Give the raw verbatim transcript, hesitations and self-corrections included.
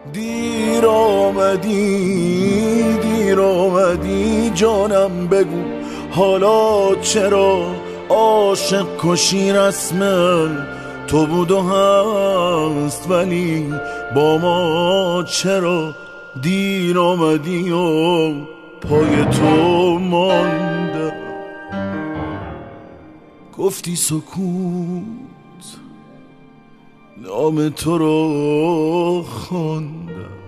دیر آمدی دیر آمدی جانم بگو حالا چرا عاشق کشی رسم تو بود و هست ولی با ما چرا دیر آمدی و پای تو مانده گفتی سکوت نام تو رو خواندم